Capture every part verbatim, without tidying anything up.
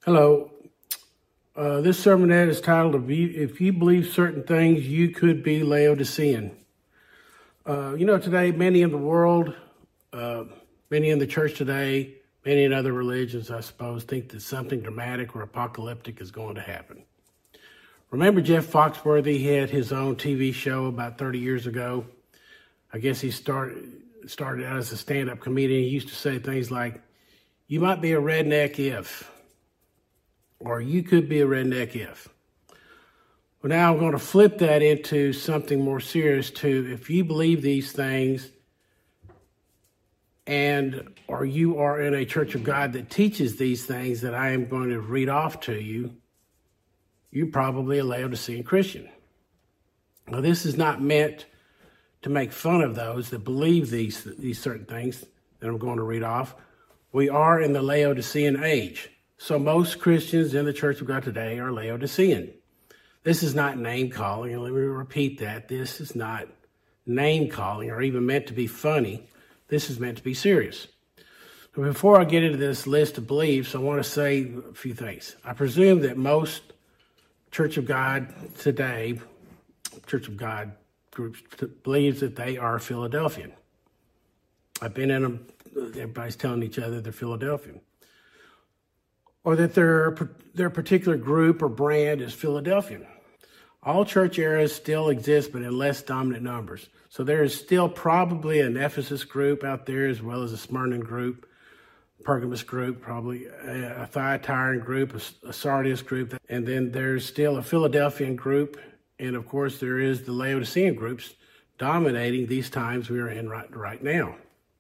Hello. Uh, this sermonette is titled, If You, if you Believe Certain Things, You Could Be Laodicean. Uh, you know, today, many in the world, uh, many in the church today, many in other religions, I suppose, think that something dramatic or apocalyptic is going to happen. Remember Jeff Foxworthy? He had his own T V show about thirty years ago. I guess he started, started out as a stand-up comedian. He used to say things like, you might be a redneck if... or you could be a redneck if. Well, now I'm going to flip that into something more serious too. If you believe these things and or you are in a church of God that teaches these things that I am going to read off to you, you're probably a Laodicean Christian. Now, this is not meant to make fun of those that believe these, these certain things that I'm going to read off. We are in the Laodicean age. So most Christians in the Church of God today are Laodicean. This is not name calling, and let me repeat that. This is not name calling or even meant to be funny. This is meant to be serious. But before I get into this list of beliefs, I want to say a few things. I presume that most Church of God today, Church of God groups, believes that they are Philadelphian. I've been in them, everybody's telling each other they're Philadelphian. Or that their, their particular group or brand is Philadelphian. All church eras still exist, but in less dominant numbers. So there is still probably an Ephesus group out there, as well as a Smyrna group, Pergamos group, probably a Thyatira group, a Sardis group, and then there's still a Philadelphian group, and of course there is the Laodicean groups dominating these times we are in right, right now.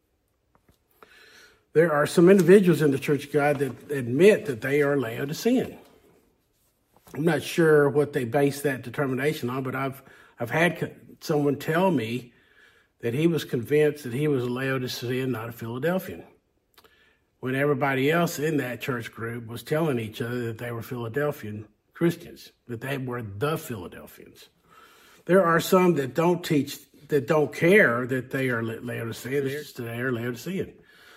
There are some individuals in the Church of God that admit that they are Laodicean. I'm not sure what they base that determination on, but I've I've had someone tell me that he was convinced that he was a Laodicean, not a Philadelphian, when everybody else in that church group was telling each other that they were Philadelphian Christians, that they were the Philadelphians. There are some that don't teach, that don't care that they are Laodicean, they are Laodicean.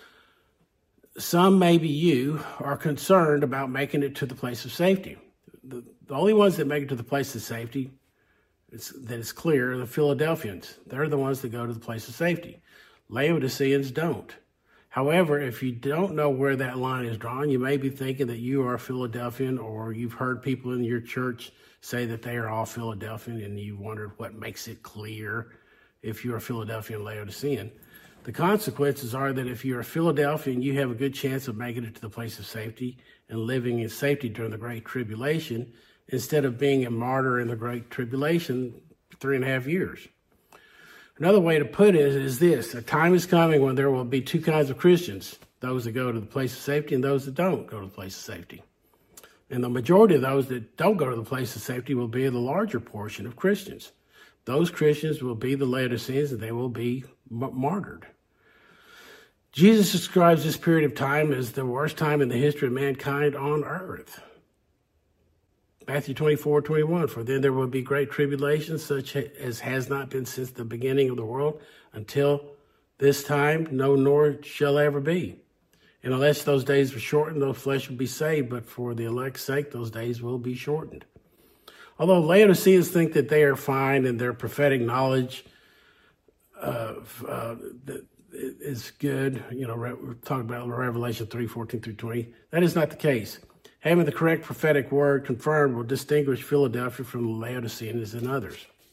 Some, maybe you, are concerned about making it to the place of safety. The, the only ones that make it to the place of safety, it's, that is clear, are the Philadelphians. They're the ones that go to the place of safety. Laodiceans don't. However, if you don't know where that line is drawn, you may be thinking that you are a Philadelphian, or you've heard people in your church say that they are all Philadelphian, and you wondered what makes it clear if you're a Philadelphian Laodicean. The consequences are that if you're a Philadelphian, you have a good chance of making it to the place of safety and living in safety during the Great Tribulation, instead of being a martyr in the Great Tribulation for three and a half years. Another way to put it is this: a time is coming when there will be two kinds of Christians, those that go to the place of safety and those that don't go to the place of safety. And the majority of those that don't go to the place of safety will be the larger portion of Christians. Those Christians will be the Laodiceans, and they will be martyred. Jesus describes this period of time as the worst time in the history of mankind on earth. Matthew twenty-four, twenty-one, for then there will be great tribulation, such as has not been since the beginning of the world, until this time, no nor shall ever be. And unless those days were shortened, no flesh will be saved, but for the elect's sake, those days will be shortened. Although Laodiceans think that they are fine and their prophetic knowledge uh, uh, is good, you know, we're talking about Revelation three, fourteen through twenty. That is not the case. Having the correct prophetic word confirmed will distinguish Philadelphia from the Laodiceans and others.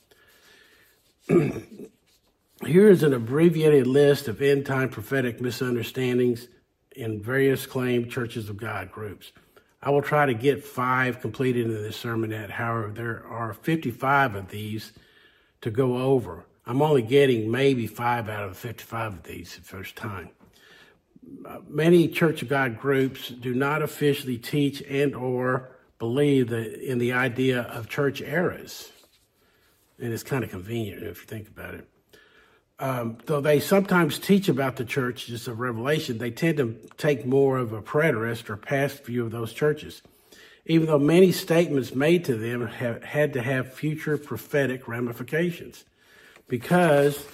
Here is an abbreviated list of end-time prophetic misunderstandings in various claimed Churches of God groups. I will try to get five completed in this sermonette. However, there are fifty-five of these to go over. I'm only getting maybe five out of the fifty-five of these at first time. Uh, many Church of God groups do not officially teach and or believe that in the idea of church eras. And it's kind of convenient if you think about it. Um, though they sometimes teach about the churches of Revelation, they tend to take more of a preterist or past view of those churches, even though many statements made to them have had to have future prophetic ramifications. Because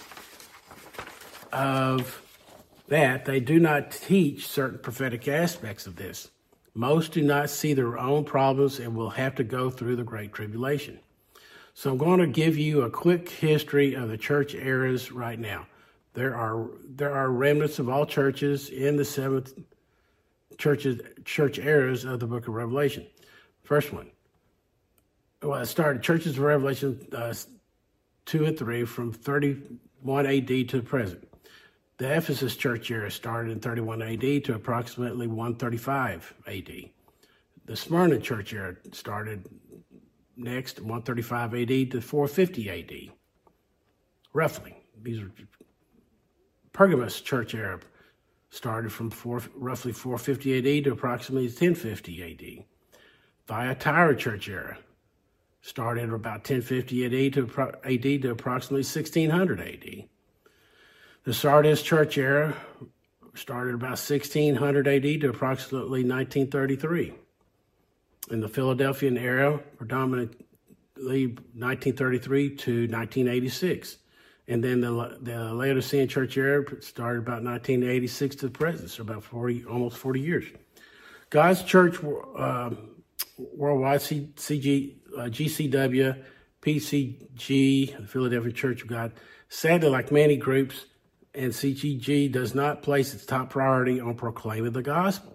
of that, they do not teach certain prophetic aspects of this. Most do not see their own problems and will have to go through the Great Tribulation. So I'm going to give you a quick history of the church eras right now. There are there are remnants of all churches in the seventh churches church eras of the book of Revelation. First one. Well, it started churches of Revelation uh, two and three from thirty-one A D to the present. The Ephesus church era started in thirty-one A D to approximately one thirty-five A D. The Smyrna church era started next one thirty-five A D to four fifty A D. Roughly, these are Pergamus church era started from four, roughly four fifty A D to approximately ten fifty A D. Thyatira church era started at about ten fifty A D to A D to approximately sixteen hundred A D. The Sardis church era started about sixteen hundred A D to approximately nineteen thirty-three. In the Philadelphian era, predominantly nineteen thirty-three to nineteen eighty-six. And then the, the Laodicean church era started about nineteen eighty-six to the present, so about forty, almost forty years. God's church uh, worldwide, C, CG, uh, G C W, P C G, the Philadelphia Church of God, sadly, like many groups, and C G G does not place its top priority on proclaiming the gospel.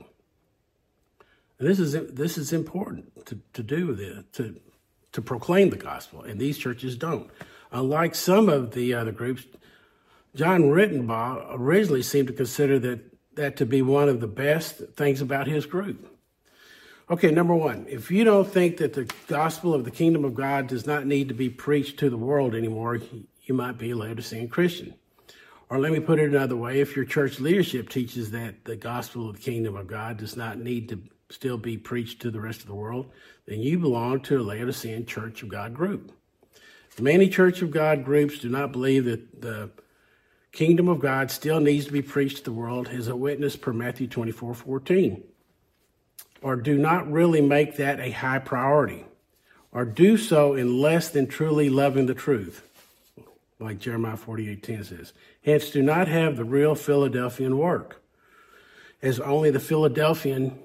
And this is this is important to, to do this, to to proclaim the gospel, and these churches don't. Unlike some of the other groups, John Rittenbaugh originally seemed to consider that, that to be one of the best things about his group. Okay, number one, if you don't think that the gospel of the kingdom of God does not need to be preached to the world anymore, you might be a Laodicean Christian. Or let me put it another way, if your church leadership teaches that the gospel of the kingdom of God does not need to still be preached to the rest of the world, then you belong to a Laodicean Church of God group. Many Church of God groups do not believe that the kingdom of God still needs to be preached to the world as a witness per Matthew twenty-four fourteen, or do not really make that a high priority, or do so in less than truly loving the truth, like Jeremiah forty-eight ten says. Hence, do not have the real Philadelphian work, as only the Philadelphian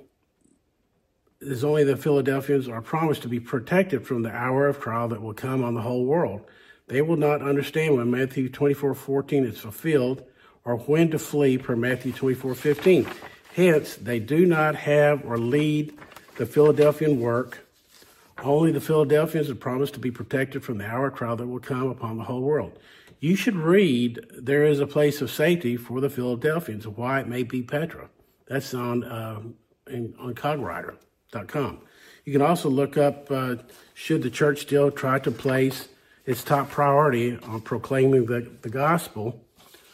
as only the Philadelphians are promised to be protected from the hour of trial that will come on the whole world. They will not understand when Matthew twenty-four fourteen is fulfilled, or when to flee per Matthew twenty-four fifteen. Hence, they do not have or lead the Philadelphian work. Only the Philadelphians are promised to be protected from the hour of trial that will come upon the whole world. You should read There is a Place of Safety for the Philadelphians, Why It May Be Petra. That's on uh, in, on Cogwriter dot com. You can also look up, uh, should the church still try to place its top priority on proclaiming the, the gospel,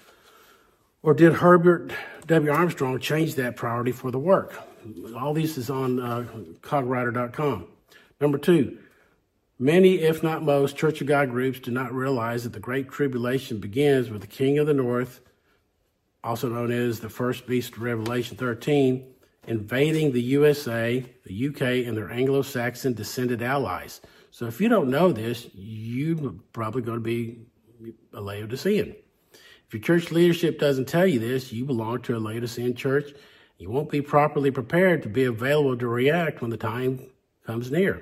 or did Herbert W. Armstrong change that priority for the work? All this is on uh, Cogwriter dot com. Number two, many, if not most, Church of God groups do not realize that the Great Tribulation begins with the King of the North, also known as the first beast of Revelation thirteen, invading the U S A, the U K, and their Anglo-Saxon descended allies. So if you don't know this, you're probably going to be a Laodicean. If your church leadership doesn't tell you this, you belong to a Laodicean church. You won't be properly prepared to be available to react when the time comes near.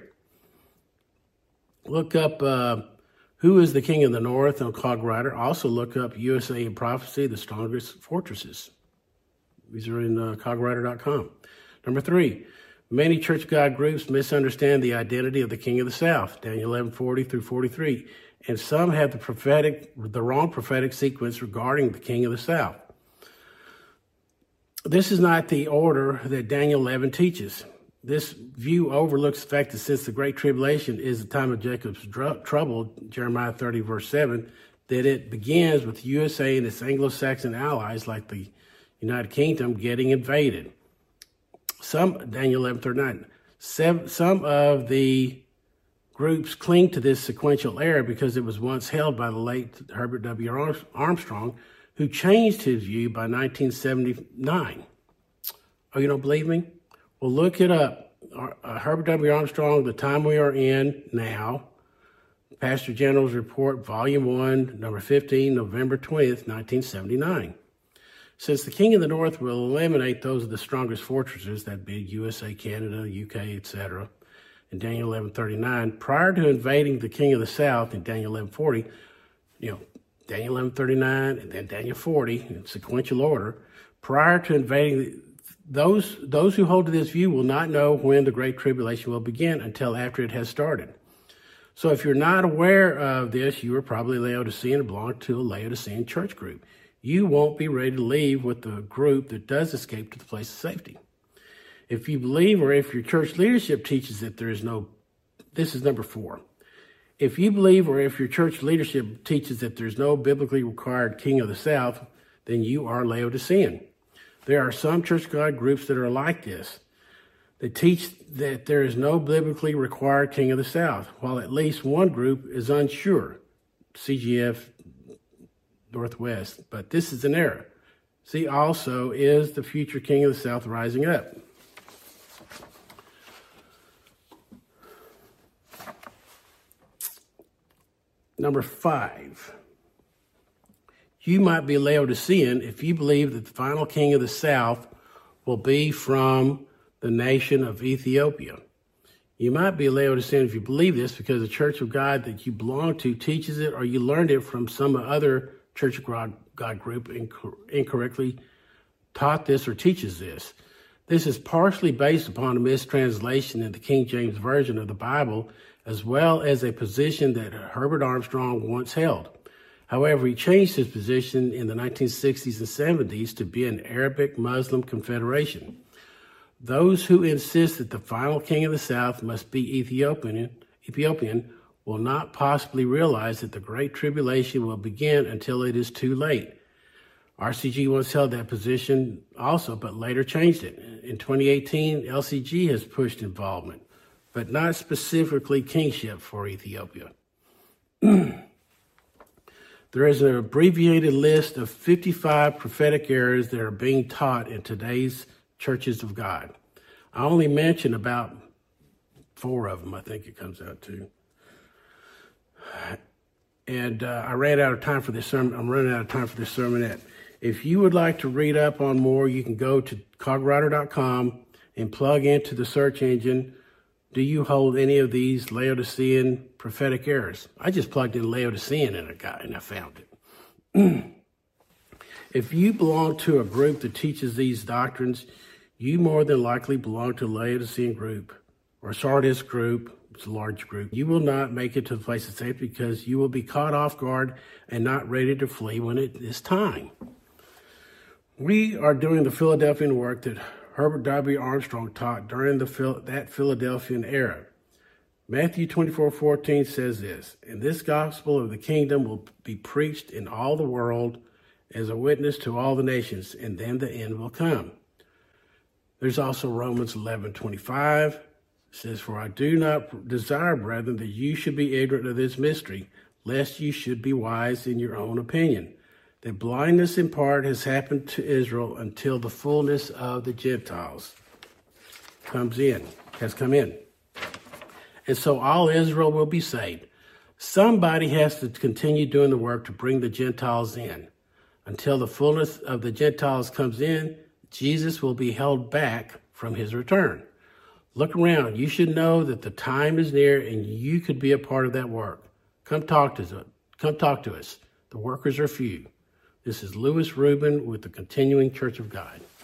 Look up uh, Who is the King of the North on Cogwriter. Also look up U S A in Prophecy, the Strongest Fortresses. These are in uh, Cogwriter dot com. Number three, many Church of God groups misunderstand the identity of the King of the South, Daniel eleven forty through forty-three, and some have the prophetic, the wrong prophetic sequence regarding the King of the South. This is not the order that Daniel eleven teaches. This view overlooks the fact that since the Great Tribulation is the time of Jacob's dr- trouble, Jeremiah thirty verse seven, that it begins with U S A and its Anglo-Saxon allies like the United Kingdom getting invaded. Some, Daniel eleven thirty-nine, some, some of the groups cling to this sequential error because it was once held by the late Herbert W. Armstrong, who changed his view by nineteen seventy-nine. Oh, you don't believe me? Well, look it up. Uh, Herbert W. Armstrong, The Time We Are In Now, Pastor General's Report, Volume one, Number fifteen, November twentieth, nineteen seventy-nine. Since the king of the north will eliminate those of the strongest fortresses, that'd be U S A, Canada, U K, et cetera, in Daniel eleven thirty-nine, prior to invading the king of the south in Daniel eleven forty, you know, Daniel eleven thirty-nine and then Daniel forty in sequential order, prior to invading the Those, those who hold to this view will not know when the Great Tribulation will begin until after it has started. So if you're not aware of this, you are probably Laodicean and belong to a Laodicean church group. You won't be ready to leave with the group that does escape to the place of safety. If you believe, or if your church leadership teaches that there is no, this is number four. If you believe, or if your church leadership teaches that there's no biblically required king of the south, then you are Laodicean. There are some Church of God groups that are like this. They teach that there is no biblically required king of the south, while at least one group is unsure, C G F Northwest. But this is an error. See, also, is the future king of the south rising up? Number five. You might be Laodicean if you believe that the final king of the south will be from the nation of Ethiopia. You might be Laodicean if you believe this because the Church of God that you belong to teaches it, or you learned it from some other Church of God, God group incor- incorrectly taught this or teaches this. This is partially based upon a mistranslation in the King James Version of the Bible, as well as a position that Herbert Armstrong once held. However, he changed his position in the nineteen sixties and seventies to be an Arabic Muslim confederation. Those who insist that the final king of the south must be Ethiopian, Ethiopian will not possibly realize that the Great Tribulation will begin until it is too late. R C G once held that position also, but later changed it. In twenty eighteen, L C G has pushed involvement, but not specifically kingship for Ethiopia. There is an abbreviated list of fifty-five prophetic errors that are being taught in today's churches of God. I only mention about four of them, I think it comes out to. And uh, I ran out of time for this sermon. I'm running out of time for this sermonette. If you would like to read up on more, you can go to cogwriter dot com and plug into the search engine, do you hold any of these Laodicean prophetic errors? I just plugged in Laodicean and I got and I found it. If you belong to a group that teaches these doctrines, you more than likely belong to a Laodicean group or Sardis group. It's a large group. You will not make it to the place of safety because you will be caught off guard and not ready to flee when it is time. We are doing the Philadelphian work that Herbert W. Armstrong taught during the that Philadelphian era. Matthew twenty-four fourteen says this, and this gospel of the kingdom will be preached in all the world as a witness to all the nations, and then the end will come. There's also Romans eleven twenty-five. It says, for I do not desire, brethren, that you should be ignorant of this mystery, lest you should be wise in your own opinion. That blindness in part has happened to Israel until the fullness of the Gentiles comes in, has come in. And so all Israel will be saved. Somebody has to continue doing the work to bring the Gentiles in. Until the fullness of the Gentiles comes in, Jesus will be held back from his return. Look around. You should know that the time is near and you could be a part of that work. Come talk to us. Come talk to us. The workers are few. This is Lewis Rubin with the Continuing Church of God.